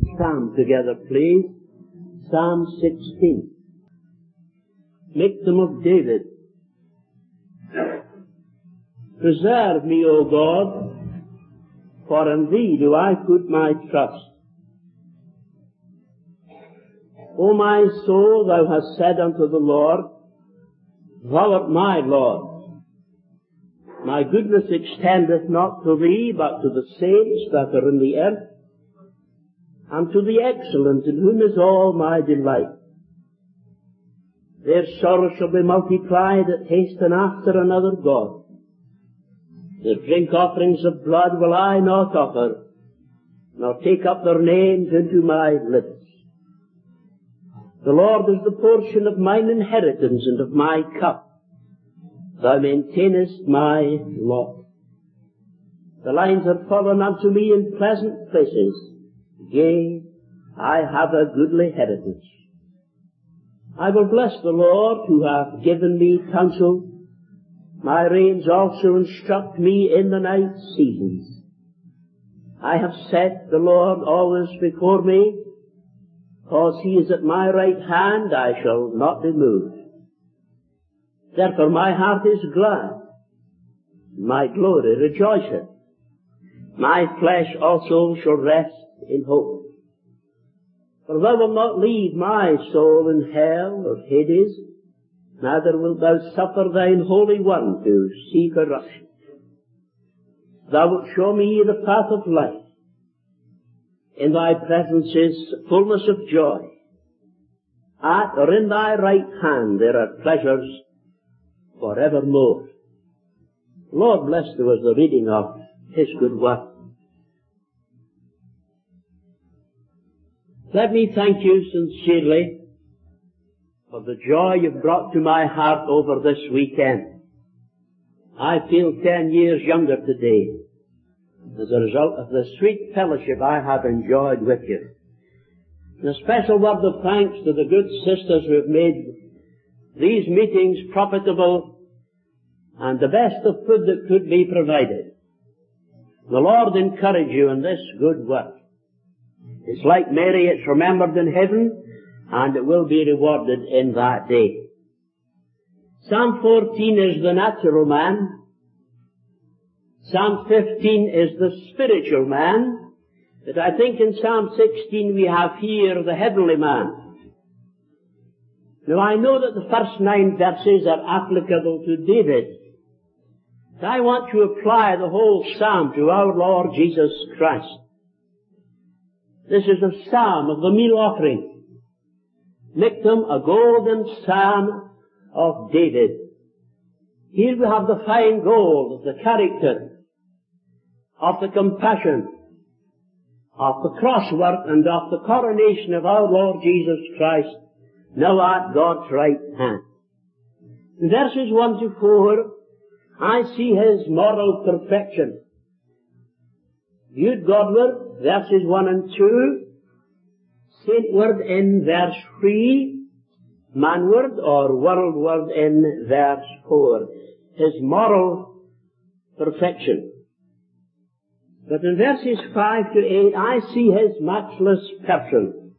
Psalm together, please. Psalm 16. Victim of David. Preserve me, O God, for in Thee do I put my trust. O my soul, thou hast said unto the Lord, Thou art my Lord. My goodness extendeth not to Thee, but to the saints that are in the earth, and to the excellent, in whom is all my delight. Their sorrows shall be multiplied that hasten after another God. Their drink offerings of blood will I not offer, nor take up their names into my lips. The Lord is the portion of mine inheritance and of my cup. Thou maintainest my lot. The lines are fallen unto me in pleasant places. Yea, I have a goodly heritage. I will bless the Lord who hath given me counsel. My reins also instruct me in the night seasons. I have set the Lord always before me. Because He is at my right hand, I shall not be moved. Therefore my heart is glad, my glory rejoiceth. My flesh also shall rest in hope. For Thou wilt not leave my soul in hell or Hades, neither wilt Thou suffer Thine Holy One to see corruption. Thou wilt show me the path of life. In Thy presence is fullness of joy. At or in Thy right hand there are pleasures for evermore. Lord bless Thou as the reading of His good word. Let me thank You sincerely for the joy You've brought to my heart over this weekend. I feel 10 years younger today, as a result of the sweet fellowship I have enjoyed with you. And a special word of thanks to the good sisters who have made these meetings profitable and the best of food that could be provided. The Lord encourage you in this good work. It's like Mary, it's remembered in heaven, and it will be rewarded in that day. Psalm 14 is the natural man. Psalm 15 is the spiritual man, but I think in Psalm 16 we have here the heavenly man. Now I know that the first 9 verses are applicable to David, but I want to apply the whole psalm to our Lord Jesus Christ. This is a psalm of the meal offering. Victim, a golden psalm of David. Here we have the fine gold of the character, of the compassion, of the cross work, and of the coronation of our Lord Jesus Christ, now at God's right hand. In verses 1 to 4, I see His moral perfection. Viewed Godward, verses 1 and 2, saintward in verse 3, manward or worldward in verse 4. His moral perfection. But in verses 5 to 8, I see His matchless person.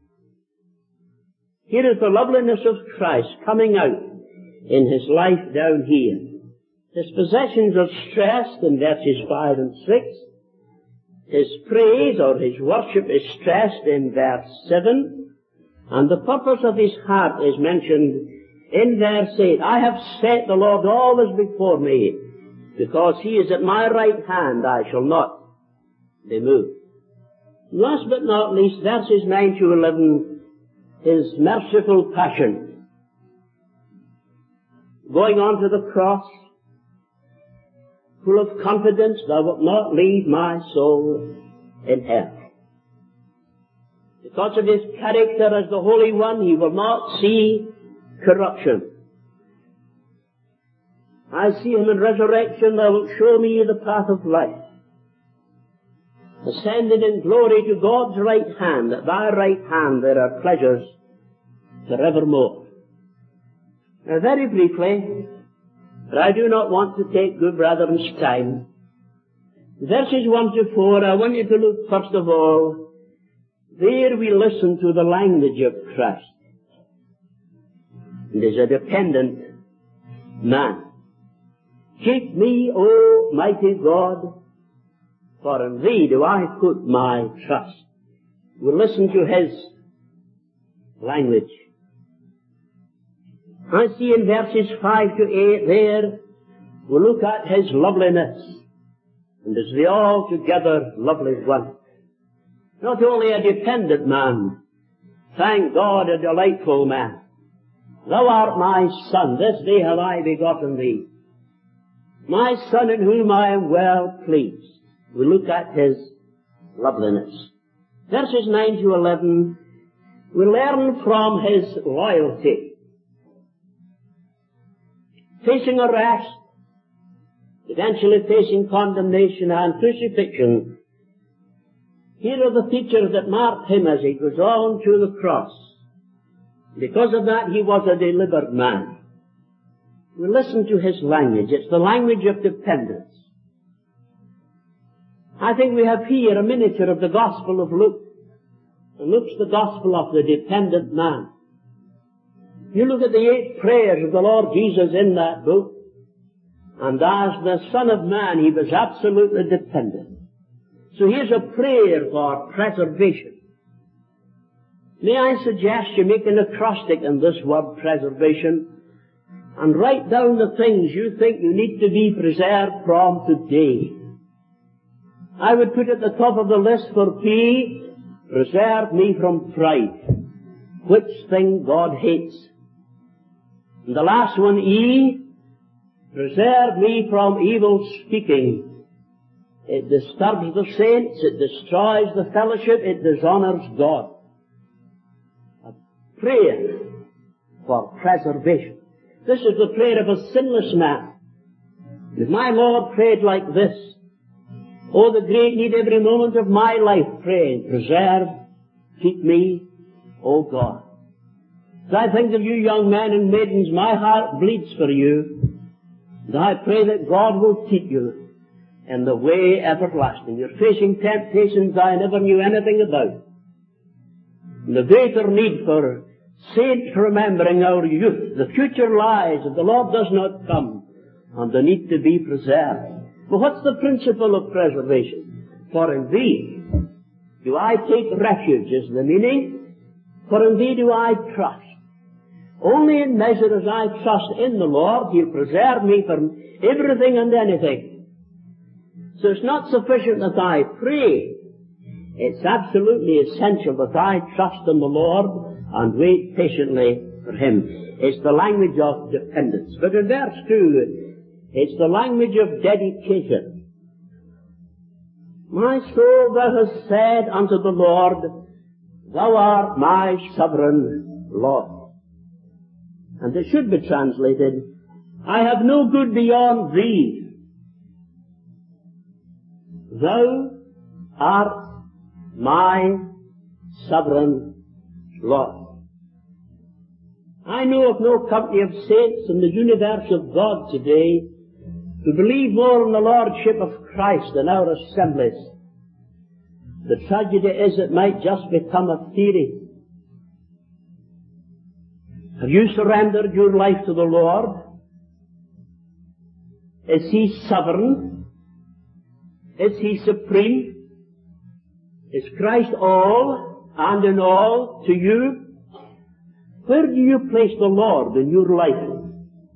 Here is the loveliness of Christ coming out in His life down here. His possessions are stressed in verses 5 and 6. His praise or His worship is stressed in verse 7. And the purpose of His heart is mentioned in verse 8. I have set the Lord always before me, because He is at my right hand, I shall not be moved. Last but not least, verses 9 to 11, His merciful passion. Going on to the cross, full of confidence, Thou wilt not leave my soul in hell. Because of His character as the Holy One, He will not see corruption. I see Him in resurrection. Thou wilt show me the path of life. Ascended in glory to God's right hand, at Thy right hand there are pleasures forevermore. Now very briefly, but I do not want to take good brethren's time. Verses 1 to 4, I want you to look first of all There we listen to the language of Christ. And as a dependent man, keep me, O mighty God, for in Thee do I put my trust. We listen to His language. I see in verses 5 to 8 there, we look at His loveliness, and as the altogether lovely one. Not only a dependent man, thank God, a delightful man. Thou art my Son, this day have I begotten Thee. My Son in whom I am well pleased. We look at His loveliness. Verses 9 to 11, we learn from His loyalty. Facing arrest, eventually facing condemnation and crucifixion. Here are the features that marked Him as He goes on to the cross. Because of that, He was a delivered man. We listen to His language. It's the language of dependence. I think we have here a miniature of the Gospel of Luke. And Luke's the Gospel of the dependent man. You look at the 8 prayers of the Lord Jesus in that book, and as the Son of Man, He was absolutely dependent. So here's a prayer for preservation. May I suggest you make an acrostic in this word preservation, and write down the things you think you need to be preserved from today. I would put at the top of the list for P, preserve me from pride, which thing God hates. And the last one, E, preserve me from evil speaking. It disturbs the saints, it destroys the fellowship, it dishonors God. A prayer for preservation. This is the prayer of a sinless man. If my Lord prayed like this, oh, the great need every moment of my life praying, preserve, keep me, O God. As I think of you young men and maidens, my heart bleeds for you. And I pray that God will keep you in the way everlasting. You're facing temptations I never knew anything about. And the greater need for saints remembering our youth. The future lies if the Lord does not come, and the need to be preserved. But what's the principle of preservation? For in Thee do I take refuge, is the meaning. For in Thee do I trust. Only in measure as I trust in the Lord, He'll preserve me from everything and anything. So it's not sufficient that I pray. It's absolutely essential that I trust in the Lord and wait patiently for Him. It's the language of dependence. But in verse 2, it's the language of dedication. My soul, thou hast said unto the Lord, Thou art my sovereign Lord. And it should be translated, I have no good beyond Thee. Thou art my sovereign Lord. I know of no company of saints in the universe of God today who believe more in the Lordship of Christ than our assemblies. The tragedy is it might just become a theory. Have you surrendered your life to the Lord? Is He sovereign? Is He supreme? Is Christ all and in all to you? Where do you place the Lord in your life?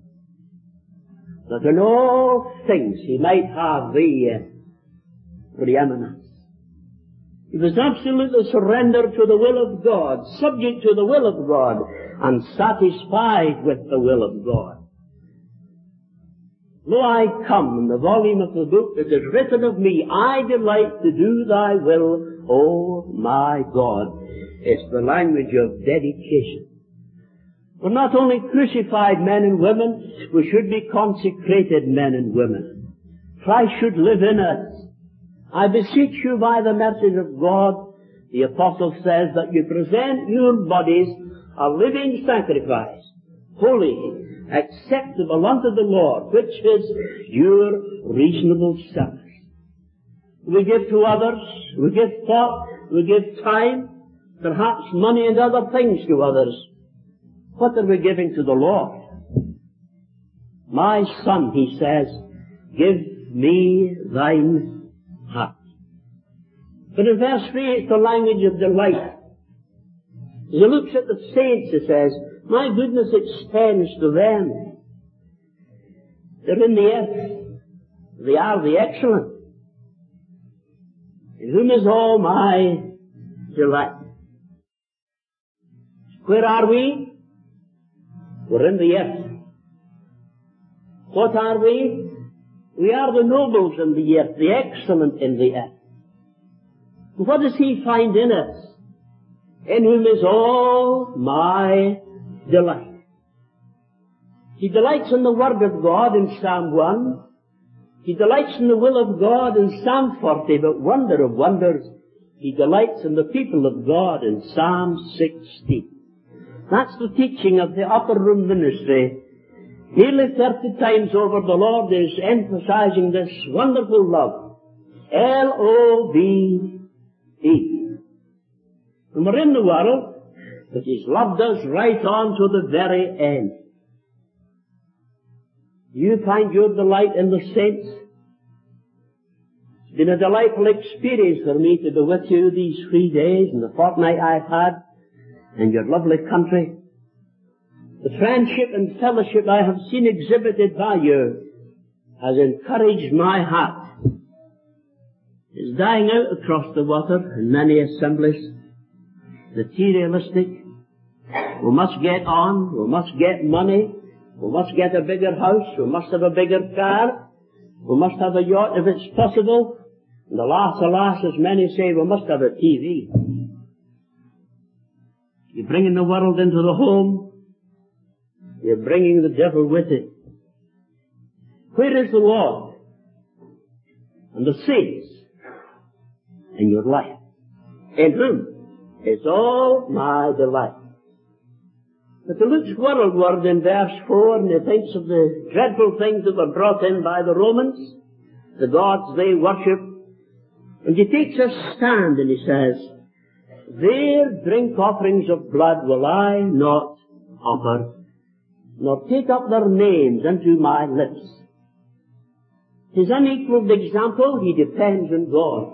That in all things He might have the preeminence. He was absolutely surrendered to the will of God, subject to the will of God, and satisfied with the will of God. Lo, I come in the volume of the book that is written of me, I delight to do Thy will, O my God. It's the language of dedication. We're not only crucified men and women, we should be consecrated men and women. Christ should live in us. I beseech you by the mercies of God, the Apostle says, that you present your bodies a living sacrifice, holy, acceptable unto the Lord, which is your reasonable service. We give to others, we give thought, we give time, perhaps money and other things to others, what are we giving to the Lord? My son, he says, give me thine heart. But in verse 3 it's the language of delight. As he looks at the saints, he says, my goodness extends to them. They're in the earth. They are the excellent, in whom is all my delight. Where are we? We're in the earth. What are we? We are the nobles in the earth, the excellent in the earth. And what does he find in us? In whom is all my delight. He delights in the Word of God in Psalm 1. He delights in the will of God in Psalm 40, but wonder of wonders, he delights in the people of God in Psalm 60. That's the teaching of the upper room ministry. Nearly 30 times over the Lord is emphasizing this wonderful love. L-O-V-E. And we're in the world, but He's loved us right on to the very end. You find your delight in the saints? It's been a delightful experience for me to be with you these 3 days and the fortnight I've had in your lovely country. The friendship and fellowship I have seen exhibited by you has encouraged my heart. It's dying out across the water in many assemblies. Materialistic. We must get on. We must get money. We must get a bigger house. We must have a bigger car. We must have a yacht if it's possible. And alas, alas, as many say, we must have a TV. You're bringing the world into the home. You're bringing the devil with it. Where is the Lord and the saints in your life? In whom is all my delight. But he looks worldward in verse 4 and he thinks of the dreadful things that were brought in by the Romans, the gods they worship, and he takes a stand and he says, their drink offerings of blood will I not offer, nor take up their names into my lips. His unequalled example, he depends on God.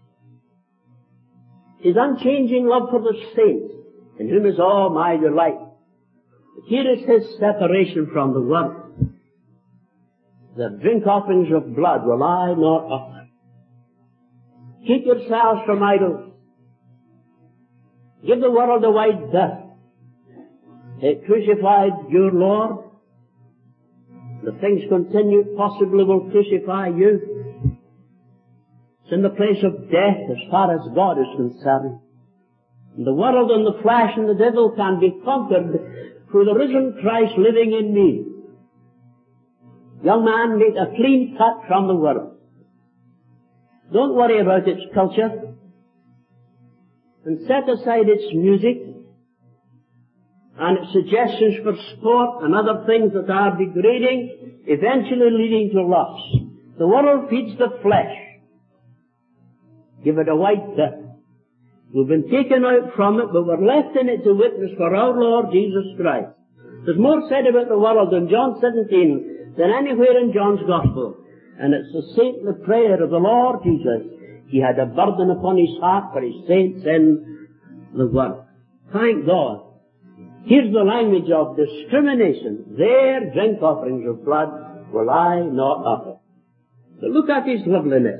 His unchanging love for the saints, in whom is all my delight. But here is his separation from the world. The drink offerings of blood will I not offer. Keep yourselves from idols. Give the world a wide berth. They crucified your Lord. The things continued possibly will crucify you. It's in the place of death as far as God is concerned. And the world and the flesh and the devil can be conquered through the risen Christ living in me. Young man, make a clean cut from the world. Don't worry about its culture. And set aside its music and its suggestions for sport and other things that are degrading, eventually leading to lust. The world feeds the flesh. Give it a wide berth. We've been taken out from it, but we're left in it to witness for our Lord Jesus Christ. There's more said about the world in John 17 than anywhere in John's Gospel. And it's the saintly prayer of the Lord Jesus. He had a burden upon his heart for his saints in the world. Thank God. Here's the language of discrimination. Their drink offerings of blood will I not offer. So look at his loveliness.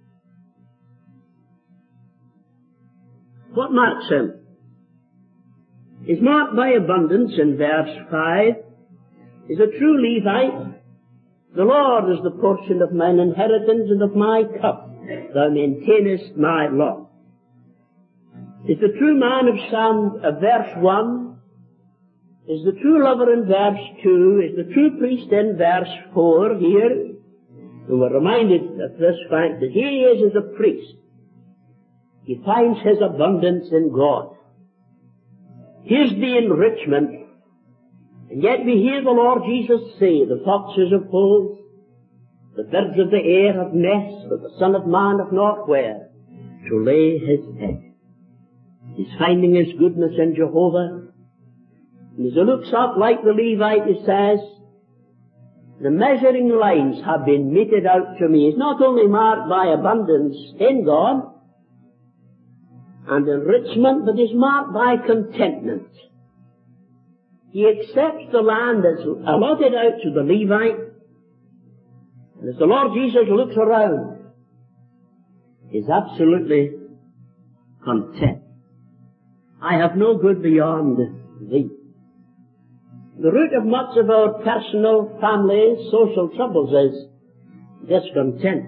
What marks him? He's marked by abundance in verse 5. He's a true Levite. The Lord is the portion of mine inheritance and of my cup. Thou maintainest my law. Is the true man of verse 1, is the true lover in verse 2, is the true priest in verse 4 here. And we're reminded of this fact that here he is as a priest. He finds his abundance in God. Here's the enrichment. And yet we hear the Lord Jesus say, the foxes have holes, the birds of the air have nests, but the Son of Man hath not where to lay his head. He's finding his goodness in Jehovah. And as he looks up like the Levite, he says, the measuring lines have been meted out to me. He's not only marked by abundance in God and enrichment, but he's marked by contentment. He accepts the land that's allotted out to the Levite, and as the Lord Jesus looks around, he's absolutely content. I have no good beyond thee. The root of much of our personal, family, social troubles is discontent.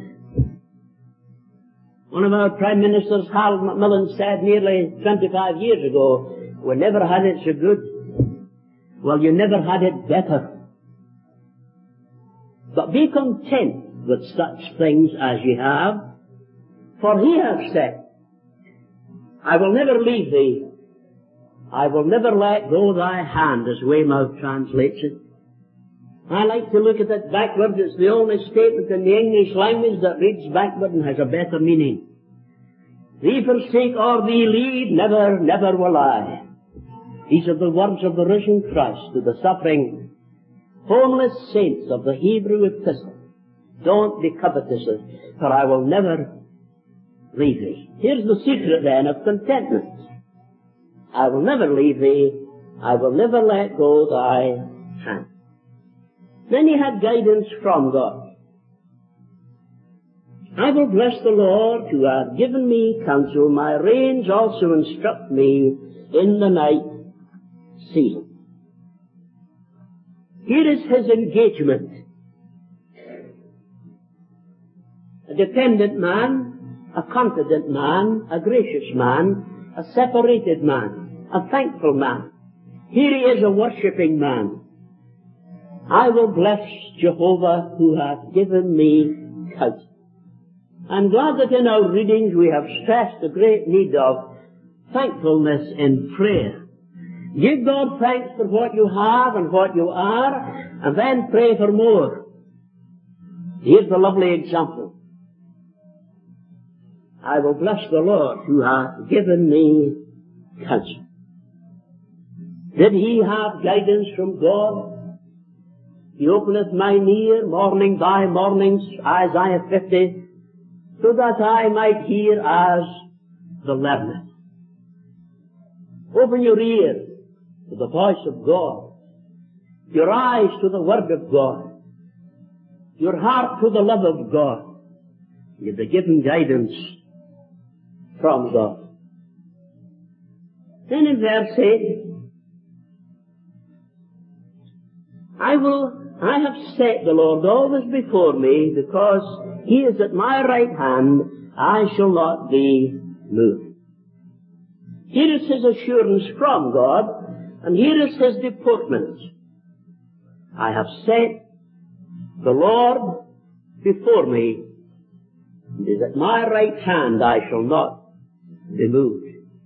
One of our Prime Ministers, Harold Macmillan, said nearly 25 years ago, we never had it so good. Well, you never had it better. But be content with such things as ye have, for he has said, I will never leave thee, I will never let go thy hand, as Weymouth translates it. I like to look at it backward. It's the only statement in the English language that reads backward and has a better meaning. Thee forsake or thee leave, never, never will I. These are the words of the risen Christ to the suffering, homeless saints of the Hebrew epistle. Don't be covetous, for I will never leave thee. Here's the secret then of contentment. I will never leave thee. I will never let go thy hand. Then he had guidance from God. I will bless the Lord who hath given me counsel. My reins also instruct me in the night season. Here is his engagement. A dependent man, a confident man, a gracious man, a separated man, a thankful man. Here he is, a worshipping man. I will bless Jehovah who hath given me counsel. I'm glad that in our readings we have stressed the great need of thankfulness in prayer. Give God thanks for what you have and what you are, and then pray for more. Here's the lovely example. I will bless the Lord who hath given me counsel. Did he have guidance from God? He openeth mine ear morning by morning, Isaiah 50, so that I might hear as the learned. Open your ear to the voice of God, your eyes to the Word of God, your heart to the love of God. You'll be given guidance from God. Then in verse 8, I have set the Lord always before me, because he is at my right hand, I shall not be moved. Here is his assurance from God, and here is his deportment. I have set the Lord before me, and is at my right hand, I shall not be moved.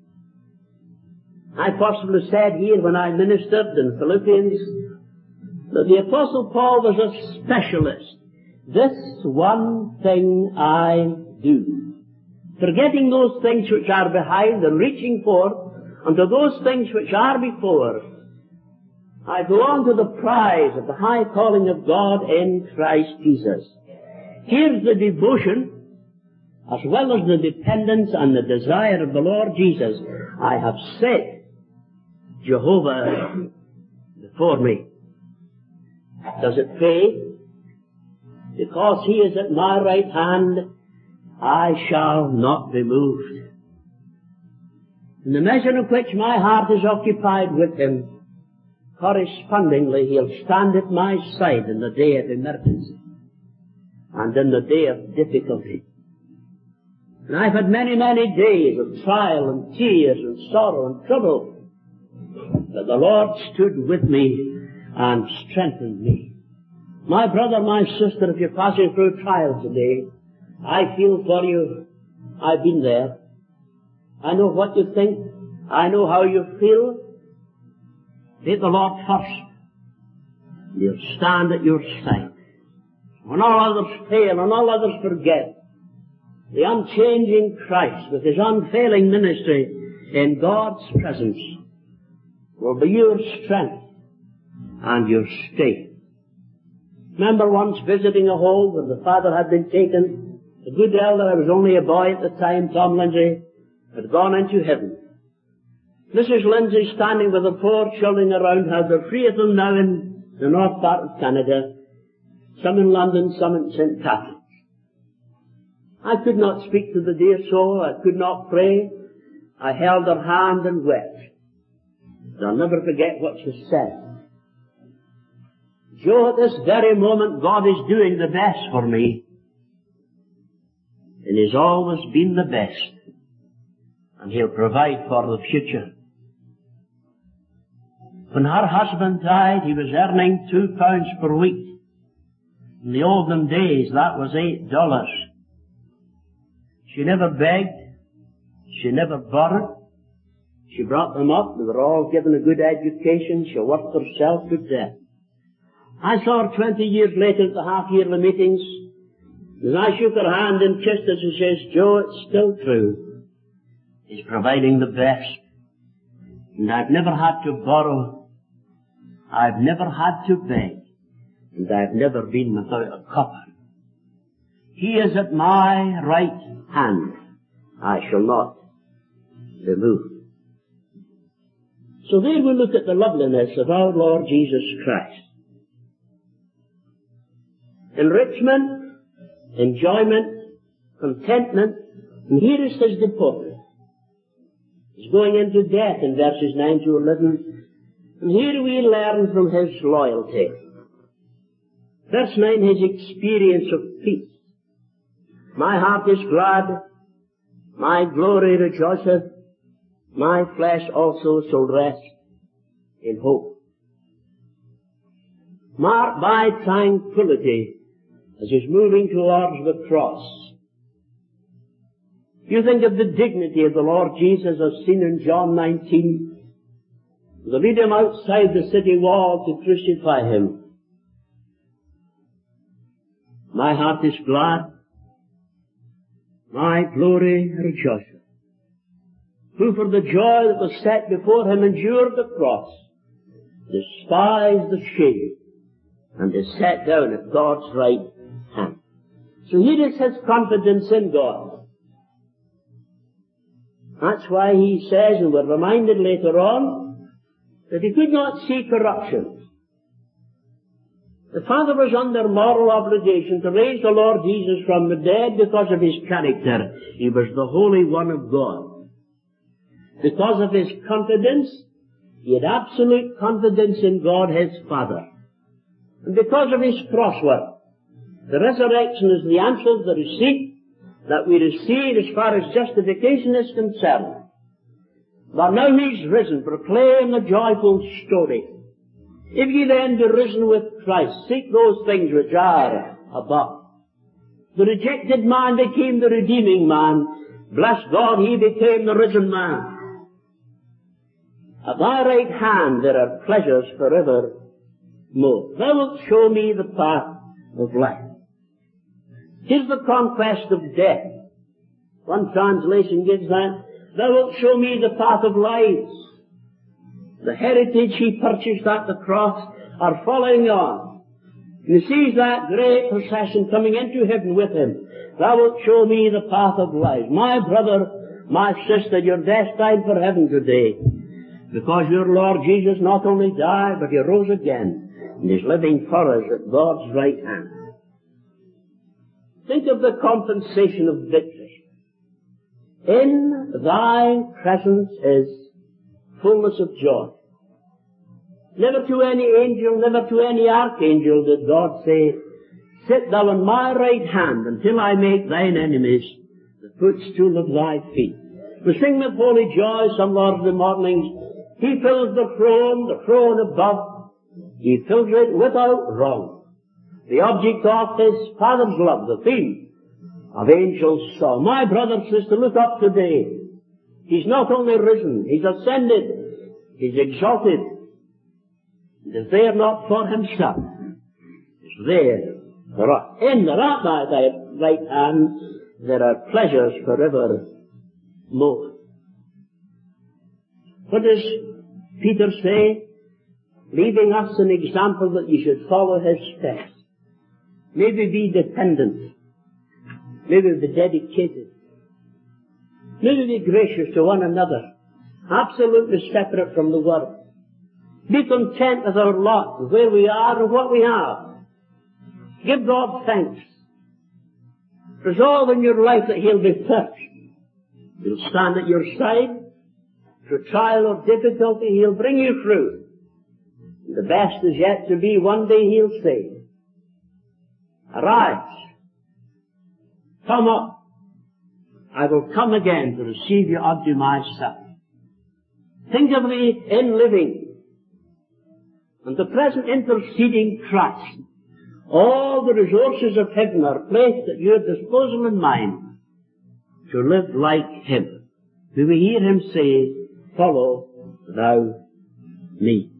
I possibly said here when I ministered in Philippians that the Apostle Paul was a specialist. This one thing I do, forgetting those things which are behind and reaching forth unto those things which are before, I go on to the prize of the high calling of God in Christ Jesus. Here's the devotion, as well as the dependence and the desire of the Lord Jesus. I have set Jehovah before me. Does it pay? Because he is at my right hand, I shall not be moved. In the measure in which my heart is occupied with him, correspondingly he'll stand at my side in the day of emergency and in the day of difficulty. And I've had many, many days of trial and tears and sorrow and trouble, but the Lord stood with me and strengthened me. My brother, my sister, if you're passing through trials today, I feel for you. I've been there. I know what you think. I know how you feel. Take the Lord first. He'll stand at your side. When all others fail and all others forget, the unchanging Christ with his unfailing ministry in God's presence will be your strength and your stay. Remember once visiting a home where the father had been taken, a good elder, I was only a boy at the time, Tom Lindsay, had gone into heaven. Mrs. Lindsay standing with the 4 children around her, there are 3 of them now in the north part of Canada, some in London, some in St. Catharines. I could not speak to the dear soul, I could not pray. I held her hand and wept. But I'll never forget what she said. Joe, at this very moment, God is doing the best for me. And He's always been the best. And He'll provide for the future. When her husband died, he was earning £2 per week. In the olden days, that was $8. She never begged. She never borrowed. She brought them up. They were all given a good education. She worked herself to death. I saw her 20 years later at the half-yearly meetings. As I shook her hand and kissed her, she says, Joe, it's still true. He's providing the best. And I've never had to borrow. I've never had to beg. And I've never been without a copper. He is at my right hand. I shall not be moved. So there we look at the loveliness of our Lord Jesus Christ. Enrichment, enjoyment, contentment, and here is His deportment. He's going into death in verses 9 to 11, and here we learn from His loyalty. Verse 9, His experience of peace. My heart is glad, my glory rejoiceth, my flesh also shall rest in hope. Marked by tranquility as He's moving towards the cross. You think of the dignity of the Lord Jesus as seen in John 19. They lead Him outside the city wall to crucify Him. My heart is glad, my glory rejoiceth. Who for the joy that was set before Him endured the cross, despised the shame, and is set down at God's right hand. So here is his confidence in God. That's why he says, and we're reminded later on, that he could not see corruption. The Father was under moral obligation to raise the Lord Jesus from the dead because of His character. He was the Holy One of God. Because of His confidence, He had absolute confidence in God, His Father. And because of His cross work, the resurrection is the answer, the receipt that we receive as far as justification is concerned. But now He's risen, proclaim the joyful story. If ye then be risen with Christ, seek those things which are above. The rejected man became the redeeming man. Bless God, he became the risen man. At thy right hand there are pleasures forevermore. Thou wilt show me the path of life. 'Tis the conquest of death. One translation gives that. Thou wilt show me the path of life. The heritage He purchased at the cross are following on. And He sees that great procession coming into heaven with Him. Thou wilt show me the path of life. My brother, my sister, you're destined for heaven today. Because your Lord Jesus not only died, but He rose again. And is living for us at God's right hand. Think of the compensation of victory. In thy presence is fullness of joy. Never to any angel, never to any archangel did God say, sit thou on my right hand until I make thine enemies the footstool of thy feet. We sing with holy joy some Lord of the mornings. He fills the throne above. He fills it without wrong. The object of His Father's love, the theme of angels' song. My brother and sister, look up today. He's not only risen, He's ascended, He's exalted. It is there not for Himself. It's there for us. In the thy right hand there are pleasures forevermore. What does Peter say? Leaving us an example that you should follow his steps. May we be dependent. May we be dedicated. May we be gracious to one another. Absolutely separate from the world. Be content with our lot, where we are and what we have. Give God thanks. Resolve in your life that he'll be first. He'll stand at your side. Through trial or difficulty, he'll bring you through. And the best is yet to be. One day he'll say, arise, come up. I will come again to receive you unto myself. Think of the in-living and the present interceding Christ. All the resources of heaven are placed at your disposal and mine to live like him. Do we hear him say, follow thou me?